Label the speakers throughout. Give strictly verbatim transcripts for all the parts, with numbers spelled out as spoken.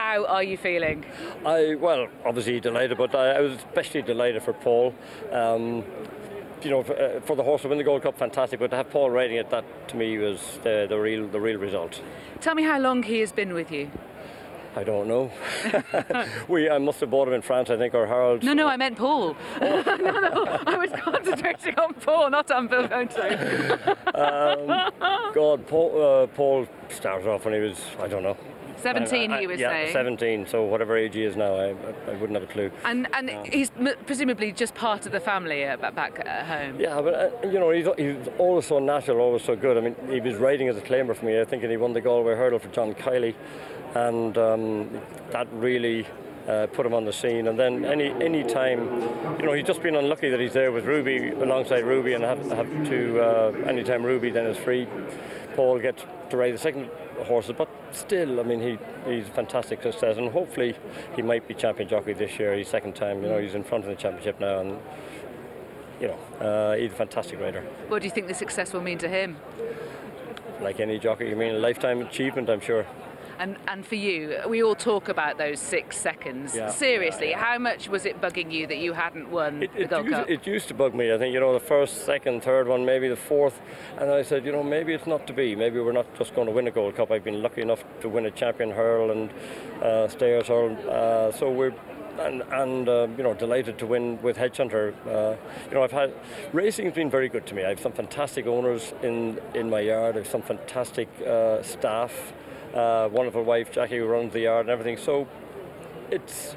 Speaker 1: How are you feeling?
Speaker 2: I well, obviously delighted, but I, I was especially delighted for Paul. Um, you know, for, uh, for the horse to win the Gold Cup, fantastic. But to have Paul riding it, that to me was the, the real the real result.
Speaker 1: Tell me how long he has been with you.
Speaker 2: I don't know. we I must have bought him in France, I think, or Harold.
Speaker 1: No, no, I meant Paul. no, no, I was concentrating on Paul, not on Bill Conte.
Speaker 2: um, God, Paul, uh, Paul started off when he was, I don't know.
Speaker 1: seventeen,
Speaker 2: I, I,
Speaker 1: he was
Speaker 2: yeah,
Speaker 1: saying.
Speaker 2: seventeen, so whatever age he is now, I, I wouldn't have a clue.
Speaker 1: And and um, he's m- presumably just part of the family uh, back at home.
Speaker 2: Yeah, but uh, you know, he's, he's always so natural, always so good. I mean, he was riding as a claimer for me, I think, and he won the Galway Hurdle for John Kiley, and um, that really uh, put him on the scene. And then any any time, you know, he's just been unlucky that he's there with Ruby, alongside Ruby, and have, have to, uh, any time Ruby then is free, Paul gets to ride the second horses, but still, I mean, he he's a fantastic success, and hopefully he might be champion jockey this year, his second time. You know, he's in front of the championship now, and you know, uh, he's a fantastic rider.
Speaker 1: What do you think the success will mean to him?
Speaker 2: Like any jockey, I mean, a lifetime achievement, I'm sure.
Speaker 1: And and for you, we all talk about those six seconds.
Speaker 2: Yeah.
Speaker 1: Seriously,
Speaker 2: yeah, yeah.
Speaker 1: how much was it bugging you that you hadn't won
Speaker 2: it,
Speaker 1: the
Speaker 2: it
Speaker 1: Gold
Speaker 2: used,
Speaker 1: Cup?
Speaker 2: It used to bug me, I think, you know, the first, second, third one, maybe the fourth, and I said, you know, maybe it's not to be. Maybe we're not just going to win a Gold Cup. I've been lucky enough to win a Champion Hurl and uh, Stayers Hurl, uh, so we're and, and uh, you know, delighted to win with Hedgehunter. Uh, you know, I've had racing's been very good to me. I have some fantastic owners in in my yard. I have some fantastic uh, staff. Uh, wonderful wife Jackie who runs the yard and everything. So it's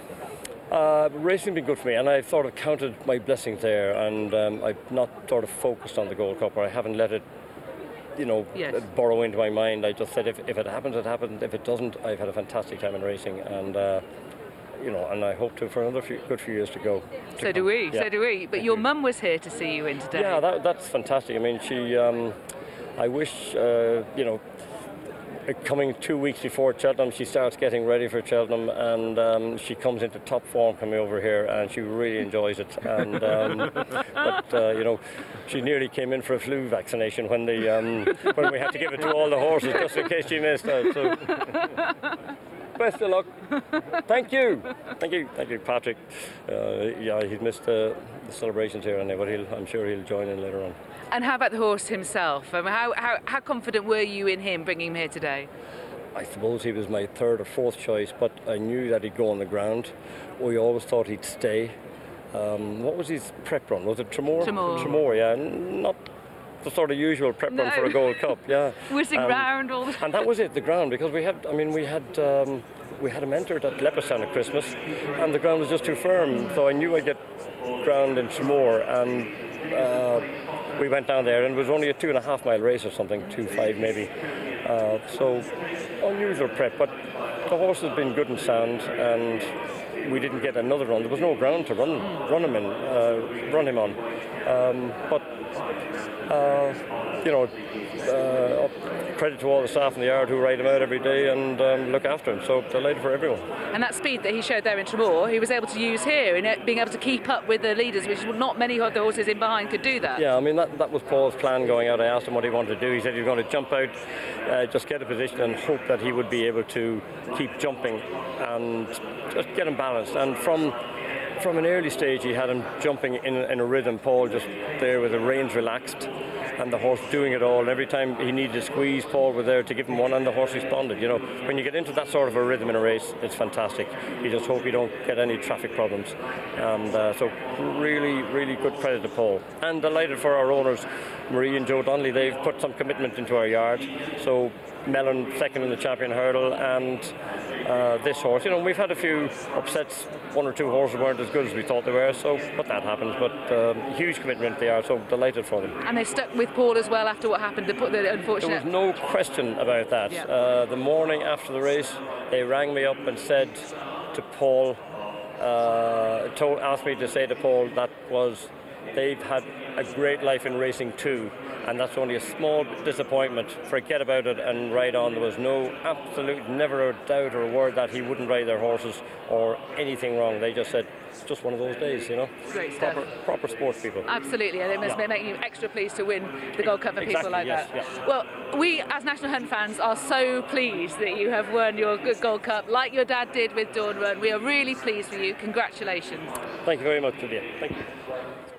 Speaker 2: uh, racing been good for me, and I've sort of counted my blessings there, and um, I've not sort of focused on the Gold Cup, or I haven't let it, you know,
Speaker 1: yes.
Speaker 2: burrow into my mind. I just said if, if it happens, it happens. If it doesn't, I've had a fantastic time in racing, and uh, you know, and I hope to for another few, good few years to go. To
Speaker 1: so do we.
Speaker 2: yeah.
Speaker 1: So do we. But your mum was here to see you in today.
Speaker 2: Yeah, that, that's fantastic. I mean, she. Um, I wish, uh, you know. Coming two weeks before Cheltenham, she starts getting ready for Cheltenham, and um, she comes into top form coming over here, and she really enjoys it. And um, but uh, you know, she nearly came in for a flu vaccination when the um, when we had to give it to all the horses just in case she missed out. So best of luck. Thank you, thank you, thank you, Patrick. Uh, yeah, he's missed uh, the celebrations here, and but he'll, I'm sure he'll join in later on.
Speaker 1: And how about the horse himself? I mean, how, how, how confident were you in him bringing him here today?
Speaker 2: I suppose he was my third or fourth choice, but I knew that he'd go on the ground. We always thought he'd stay. Um, what was his prep run? Was it Tremor?
Speaker 1: Tremor.
Speaker 2: Tremor, yeah. Not the sort of usual prep
Speaker 1: no.
Speaker 2: run for a Gold Cup, yeah.
Speaker 1: Whizzing
Speaker 2: um,
Speaker 1: round all the time.
Speaker 2: And that was it, the ground, because we had, I mean, we had... Um, we had him entered at Leopardstown at Christmas, and the ground was just too firm, so I knew I'd get ground in Tremor, and uh, we went down there, and it was only a two and a half mile race or something, two five maybe. Uh, so unusual prep, but the horse has been good and sound, and we didn't get another run. There was no ground to run run him in, uh, run him on. Um, but uh, you know, uh, credit to all the staff in the yard who ride him out every day and um, look after him. So delighted for everyone.
Speaker 1: And that speed that he showed there in Tremor, he was able to use here in it, being able to keep up with the leaders, which not many of the horses in behind could do that.
Speaker 2: Yeah, I mean, that, that was Paul's plan going out. I asked him what he wanted to do. He said he was going to jump out, uh, just get a position and hope that he would be able to keep jumping and just get him balanced. And from from an early stage, he had him jumping in, in a rhythm. Paul just there with the reins relaxed and the horse doing it all. And every time he needed to squeeze, Paul was there to give him one, and the horse responded. You know, when you get into that sort of a rhythm in a race, it's fantastic. You just hope you don't get any traffic problems. And uh, so really, really good credit to Paul. And delighted for our owners, Marie and Joe Donnelly. They've put some commitment into our yard. So Mellon second in the Champion Hurdle, and uh, this horse. You know, we've had a few upsets. One or two horses weren't as good as we thought they were, so but that happens. But um, huge commitment they are, so delighted for them.
Speaker 1: And they stuck with Paul as well after what happened, the, the unfortunate...
Speaker 2: There was no question about that.
Speaker 1: Yeah.
Speaker 2: Uh, the morning after the race, they rang me up and said to Paul, uh, told, asked me to say to Paul that was they've had a great life in racing too, and that's only a small disappointment. Forget about it and ride on. There was no absolute, never a doubt or a word that he wouldn't ride their horses or anything wrong. They just said, it's just one of those days, you know.
Speaker 1: Great stuff.
Speaker 2: Proper, proper sports people.
Speaker 1: Absolutely, and it must
Speaker 2: Yeah.
Speaker 1: make you extra pleased to win the Gold Cup for
Speaker 2: Exactly,
Speaker 1: people like
Speaker 2: yes,
Speaker 1: that.
Speaker 2: yeah.
Speaker 1: Well, we as National Hunt fans are so pleased that you have won your Gold Cup, like your dad did with Dawn Run. We are really pleased for you. Congratulations.
Speaker 2: Thank you very much, Julia. Thank you.